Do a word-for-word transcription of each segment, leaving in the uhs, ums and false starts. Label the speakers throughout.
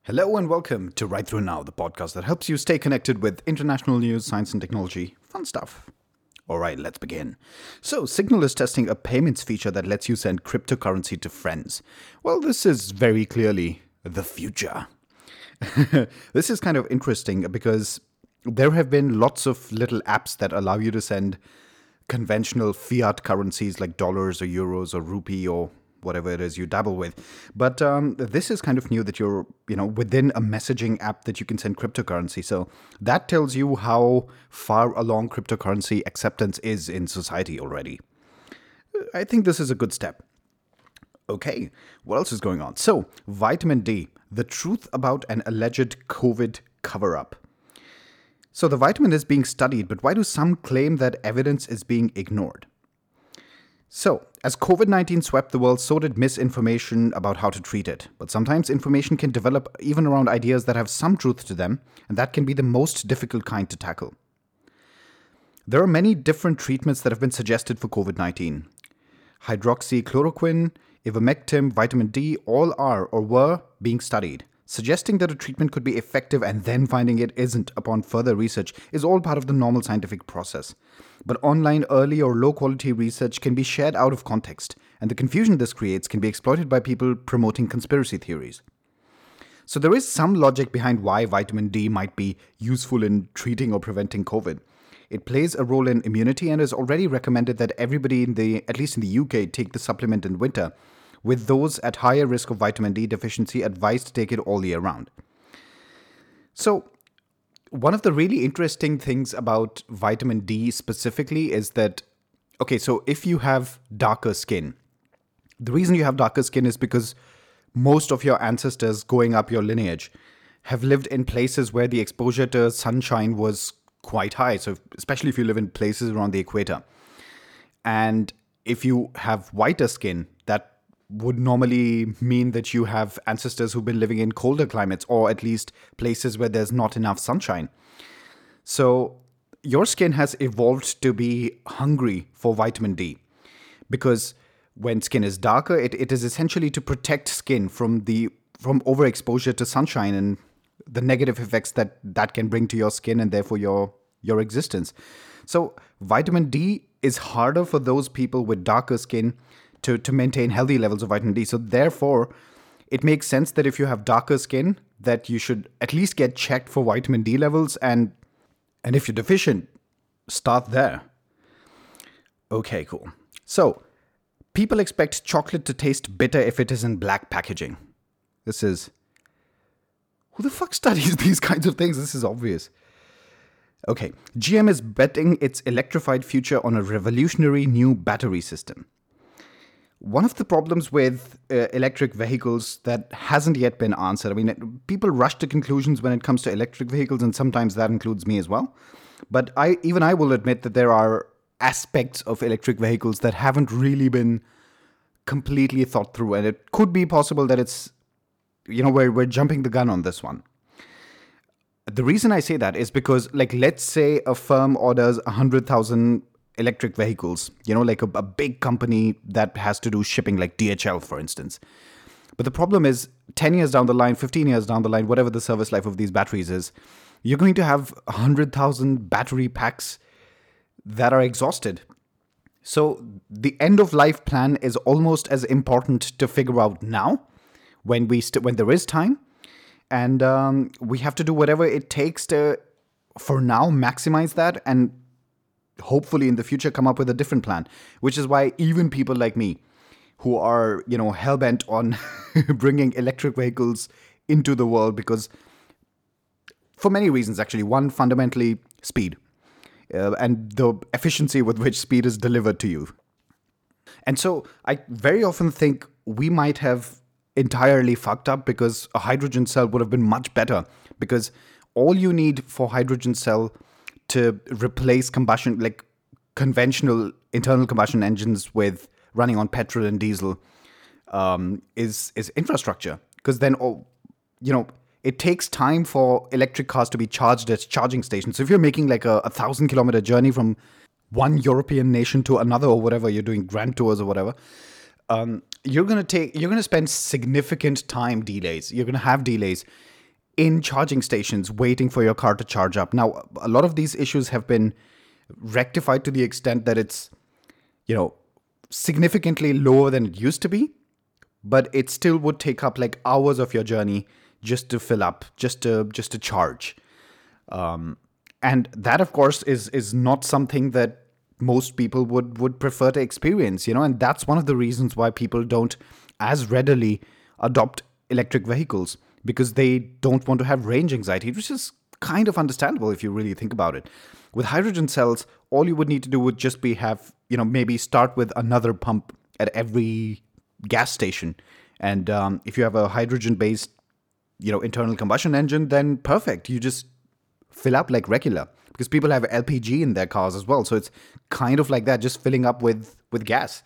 Speaker 1: Hello and welcome to Right Through Now, the podcast that helps you stay connected with international news, science and technology. Fun stuff. All right, let's begin. So, Signal is testing a payments feature that lets you send cryptocurrency to friends. Well, this is very clearly the future. This is kind of interesting because there have been lots of little apps that allow you to send conventional fiat currencies like dollars or euros or rupee or whatever it is you dabble with. But um, this is kind of new that you're, you know, within a messaging app that you can send cryptocurrency. So that tells you how far along cryptocurrency acceptance is in society already. I think this is a good step. Okay, what else is going on? So, vitamin D, the truth about an alleged COVID cover-up. So the vitamin is being studied, but why do some claim that evidence is being ignored? So, as COVID nineteen swept the world, so did misinformation about how to treat it. But sometimes information can develop even around ideas that have some truth to them, and that can be the most difficult kind to tackle. There are many different treatments that have been suggested for COVID nineteen. Hydroxychloroquine, ivermectin, vitamin D, all are or were being studied. Suggesting that a treatment could be effective and then finding it isn't upon further research is all part of the normal scientific process. But online early or low quality research can be shared out of context, and the confusion this creates can be exploited by people promoting conspiracy theories. So there is some logic behind why vitamin D might be useful in treating or preventing COVID. It plays a role in immunity and is already recommended that everybody in the, at least in the U K, take the supplement in winter, with those at higher risk of vitamin D deficiency advised to take it all year round. So, one of the really interesting things about vitamin D specifically is that, okay, so if you have darker skin, the reason you have darker skin is because most of your ancestors going up your lineage have lived in places where the exposure to sunshine was quite high. So, especially if you live in places around the equator. And if you have whiter skin, that would normally mean that you have ancestors who've been living in colder climates or at least places where there's not enough sunshine. So your skin has evolved to be hungry for vitamin D because when skin is darker, it, it is essentially to protect skin from the from overexposure to sunshine and the negative effects that that can bring to your skin and therefore your your existence. So vitamin D is harder for those people with darker skin To, to maintain healthy levels of vitamin D. So therefore, it makes sense that if you have darker skin, that you should at least get checked for vitamin D levels. And, and if you're deficient, start there. Okay, cool. So, people expect chocolate to taste bitter if it is in black packaging. This is... Who the fuck studies these kinds of things? This is obvious. Okay, G M is betting its electrified future on a revolutionary new battery system. One of the problems with uh, electric vehicles that hasn't yet been answered, I mean, people rush to conclusions when it comes to electric vehicles, and sometimes that includes me as well. But I, even I will admit that there are aspects of electric vehicles that haven't really been completely thought through, and it could be possible that it's, you know, we're, we're jumping the gun on this one. The reason I say that is because, like, let's say a firm orders one hundred thousand electric vehicles, you know, like a, a big company that has to do shipping like D H L, for instance. But the problem is ten years down the line, fifteen years down the line, whatever the service life of these batteries is, you're going to have one hundred thousand battery packs that are exhausted. So the end of life plan is almost as important to figure out now when we st- when there is time. And um, we have to do whatever it takes to, for now, maximize that and hopefully in the future come up with a different plan, which is why even people like me who are, you know, hell-bent on bringing electric vehicles into the world, because for many reasons, actually, one, fundamentally speed uh, and the efficiency with which speed is delivered to you. And so I very often think we might have entirely fucked up because a hydrogen cell would have been much better, because all you need for hydrogen cell to replace combustion, like conventional internal combustion engines with running on petrol and diesel, um, is is infrastructure. Because then, oh, you know, it takes time for electric cars to be charged at charging stations. So if you're making like a, a thousand kilometer journey from one European nation to another or whatever, you're doing grand tours or whatever, um, you're gonna take you're gonna spend significant time delays. You're gonna have delays in charging stations waiting for your car to charge up. Now, a lot of these issues have been rectified to the extent that it's, you know, significantly lower than it used to be, but it still would take up like hours of your journey just to fill up, just to just to charge. Um, and that, of course, is is not something that most people would, would prefer to experience, you know, and that's one of the reasons why people don't as readily adopt electric vehicles, because they don't want to have range anxiety, which is kind of understandable if you really think about it. With hydrogen cells, all you would need to do would just be have, you know, maybe start with another pump at every gas station. And um, if you have a hydrogen-based, you know, internal combustion engine, then perfect. You just fill up like regular, because people have L P G in their cars as well. So it's kind of like that, just filling up with, with gas.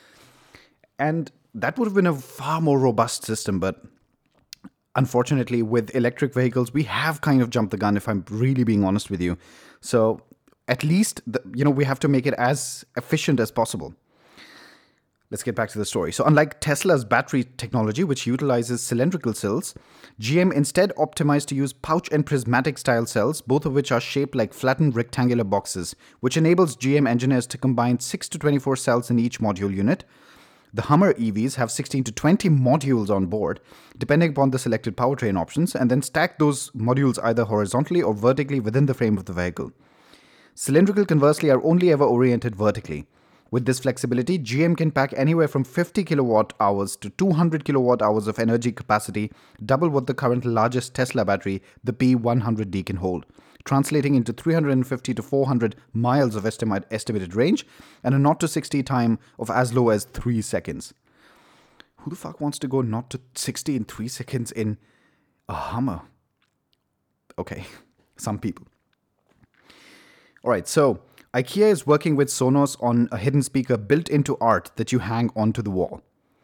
Speaker 1: And that would have been a far more robust system. But unfortunately, with electric vehicles, we have kind of jumped the gun, if I'm really being honest with you. So at least, the, you know, we have to make it as efficient as possible. Let's get back to the story. So unlike Tesla's battery technology, which utilizes cylindrical cells, G M instead optimized to use pouch and prismatic style cells, both of which are shaped like flattened rectangular boxes, which enables G M engineers to combine six to twenty-four cells in each module unit. The Hummer E Vs have sixteen to twenty modules on board, depending upon the selected powertrain options, and then stack those modules either horizontally or vertically within the frame of the vehicle. Cylindrical, conversely, are only ever oriented vertically. With this flexibility, G M can pack anywhere from fifty kilowatt hours to two hundred kilowatt hours of energy capacity, double what the current largest Tesla battery, the P one hundred D, can hold, translating into three hundred fifty to four hundred miles of estimate, estimated range and a zero to sixty time of as low as three seconds. Who the fuck wants to go zero to sixty in three seconds in a Hummer? Okay, some people. All right, so IKEA is working with Sonos on a hidden speaker built into art that you hang onto the wall.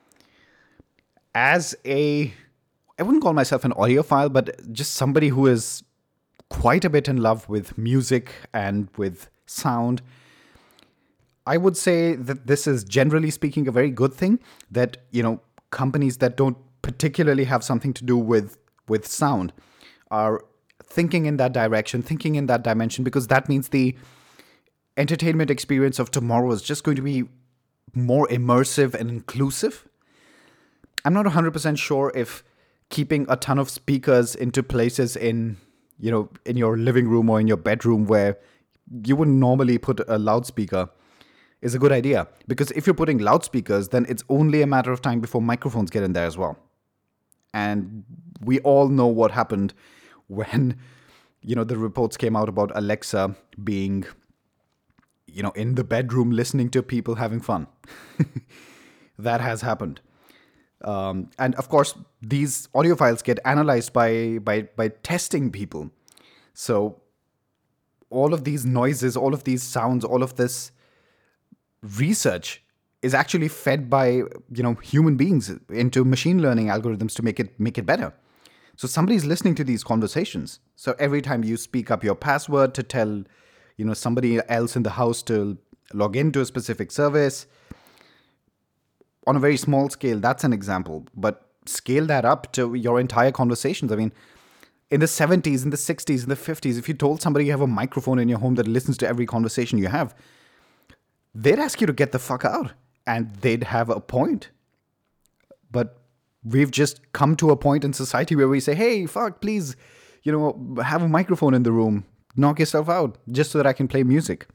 Speaker 1: As a, I wouldn't call myself an audiophile, but just somebody who is quite a bit in love with music and with sound, I would say that this is, generally speaking, a very good thing, that, you know, companies that don't particularly have something to do with, with sound are thinking in that direction, thinking in that dimension, because that means the entertainment experience of tomorrow is just going to be more immersive and inclusive. I'm not one hundred percent sure if keeping a ton of speakers into places in, you know, in your living room or in your bedroom where you wouldn't normally put a loudspeaker is a good idea. Because if you're putting loudspeakers, then it's only a matter of time before microphones get in there as well. And we all know what happened when, you know, the reports came out about Alexa being, you know, in the bedroom listening to people having fun. That has happened. Um, and of course, these audio files get analyzed by, by, by testing people. So all of these noises, all of these sounds, all of this research is actually fed by, you know, human beings into machine learning algorithms to make it make it better. So somebody's listening to these conversations. So every time you speak up your password to tell, you know, somebody else in the house to log into a specific service, on a very small scale, that's an example. But scale that up to your entire conversations. I mean, in the seventies, in the sixties, in the fifties, if you told somebody you have a microphone in your home that listens to every conversation you have, they'd ask you to get the fuck out. And they'd have a point. But we've just come to a point in society where we say, hey, fuck, please, you know, have a microphone in the room. Knock yourself out just so that I can play music.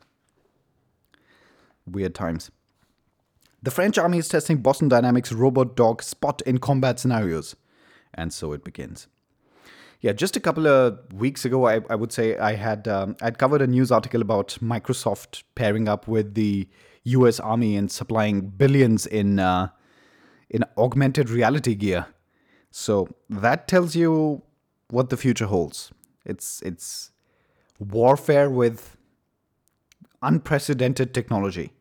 Speaker 1: Weird times. The French army is testing Boston Dynamics robot dog Spot in combat scenarios. And so it begins. Yeah, just a couple of weeks ago, I, I would say I had um, I'd covered a news article about Microsoft pairing up with the U S Army and supplying billions in uh, in augmented reality gear. So that tells you what the future holds. It's it's warfare with unprecedented technology.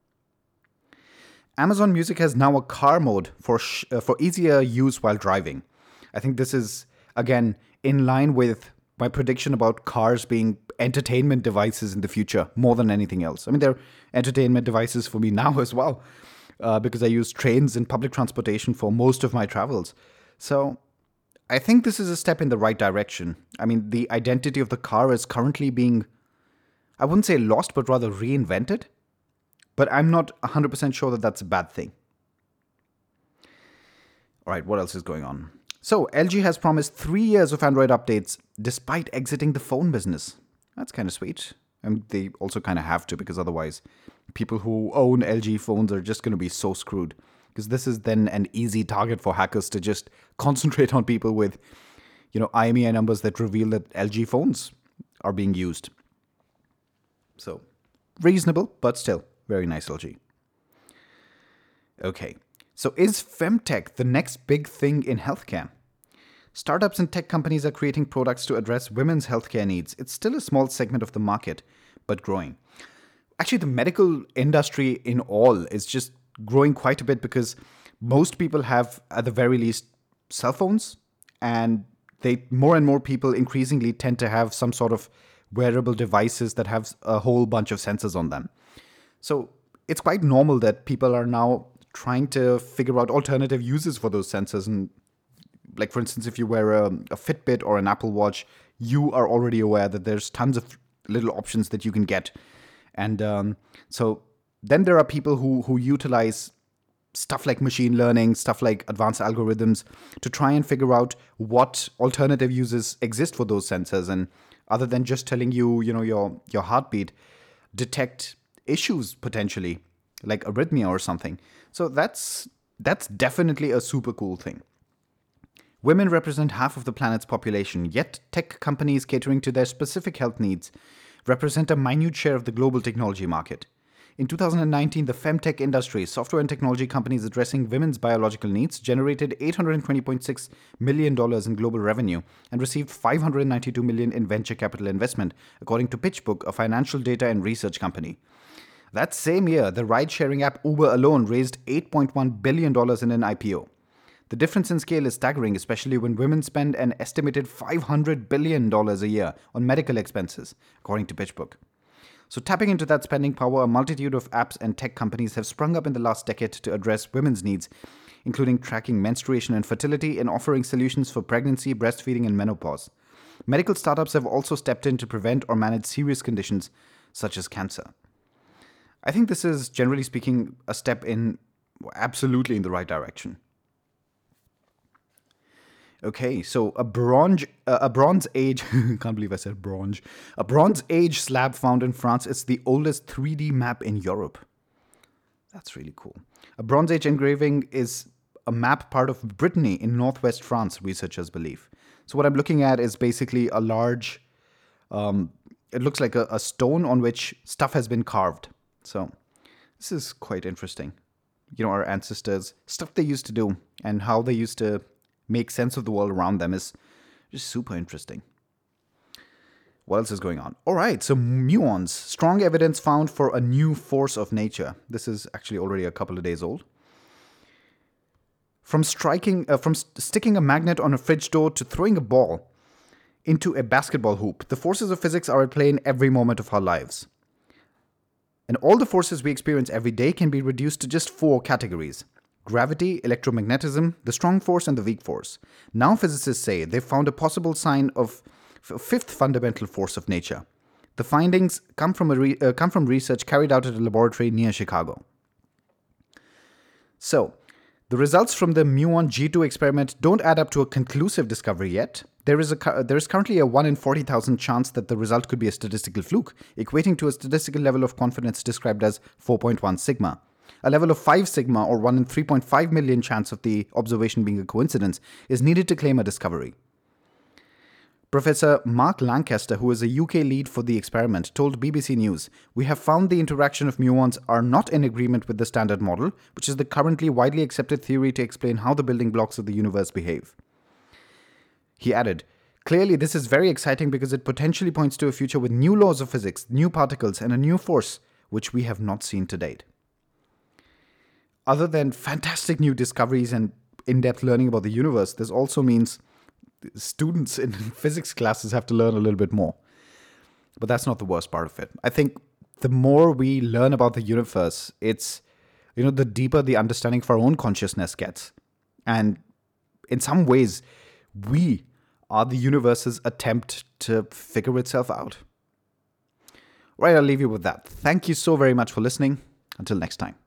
Speaker 1: Amazon Music has now a car mode for sh- uh, for easier use while driving. I think this is, again, in line with my prediction about cars being entertainment devices in the future more than anything else. I mean, they're entertainment devices for me now as well, uh, because I use trains and public transportation for most of my travels. So I think this is a step in the right direction. I mean, the identity of the car is currently being, I wouldn't say lost, but rather reinvented. But I'm not one hundred percent sure that that's a bad thing. All right, what else is going on? So, L G has promised three years of Android updates despite exiting the phone business. That's kind of sweet. And they also kind of have to, because otherwise people who own L G phones are just going to be so screwed. Because this is then an easy target for hackers to just concentrate on people with, you know, I M E I numbers that reveal that L G phones are being used. So, reasonable, but still, very nice L G. Okay, so is femtech the next big thing in healthcare? Startups and tech companies are creating products to address women's healthcare needs. It's still a small segment of the market, but growing. Actually, the medical industry in all is just growing quite a bit because most people have, at the very least, cell phones, and they more and more people increasingly tend to have some sort of wearable devices that have a whole bunch of sensors on them. So it's quite normal that people are now trying to figure out alternative uses for those sensors. And like, for instance, if you wear a, a Fitbit or an Apple Watch, you are already aware that there's tons of little options that you can get. And um, so then there are people who, who utilize stuff like machine learning, stuff like advanced algorithms to try and figure out what alternative uses exist for those sensors. And other than just telling you, you know, your, your heartbeat, detect issues potentially, like arrhythmia or something. So that's that's definitely a super cool thing. Women represent half of the planet's population, yet tech companies catering to their specific health needs represent a minute share of the global technology market. In two thousand nineteen, the femtech industry, software and technology companies addressing women's biological needs, generated eight hundred twenty point six million dollars in global revenue and received five hundred ninety-two million dollars in venture capital investment, according to PitchBook, a financial data and research company. That same year, the ride-sharing app Uber alone raised eight point one billion dollars in an I P O. The difference in scale is staggering, especially when women spend an estimated five hundred billion dollars a year on medical expenses, according to PitchBook. So tapping into that spending power, a multitude of apps and tech companies have sprung up in the last decade to address women's needs, including tracking menstruation and fertility and offering solutions for pregnancy, breastfeeding, and menopause. Medical startups have also stepped in to prevent or manage serious conditions such as cancer. I think this is, generally speaking, a step in absolutely in the right direction. Okay, so a bronze, uh, a Bronze Age, can't believe I said bronze, a Bronze Age slab found in France is the oldest three D map in Europe. That's really cool. A Bronze Age engraving is a map part of Brittany in northwest France, researchers believe. So what I'm looking at is basically a large, um, it looks like a, a stone on which stuff has been carved. So this is quite interesting. You know, our ancestors, stuff they used to do and how they used to make sense of the world around them is just super interesting. What else is going on? All right, so muons, strong evidence found for a new force of nature. This is actually already a couple of days old. From striking, uh, from st- sticking a magnet on a fridge door to throwing a ball into a basketball hoop, the forces of physics are at play in every moment of our lives. And all the forces we experience every day can be reduced to just four categories: gravity, electromagnetism, the strong force, and the weak force. Now physicists say they've found a possible sign of a fifth fundamental force of nature. The findings come from, a re- uh, come from research carried out at a laboratory near Chicago. So, the results from the muon G two experiment don't add up to a conclusive discovery yet. There is, a, there is currently a one in forty thousand chance that the result could be a statistical fluke, equating to a statistical level of confidence described as four point one sigma. A level of five sigma, or one in three point five million chance of the observation being a coincidence, is needed to claim a discovery. Professor Mark Lancaster, who is a U K lead for the experiment, told B B C News, "We have found the interaction of muons are not in agreement with the Standard Model, which is the currently widely accepted theory to explain how the building blocks of the universe behave." He added, "Clearly, this is very exciting because it potentially points to a future with new laws of physics, new particles, and a new force, which we have not seen to date." Other than fantastic new discoveries and in-depth learning about the universe, this also means students in physics classes have to learn a little bit more. But that's not the worst part of it. I think the more we learn about the universe, it's, you know, the deeper the understanding of our own consciousness gets. And in some ways, we are the universe's attempt to figure itself out. Right, I'll leave you with that. Thank you so very much for listening. Until next time.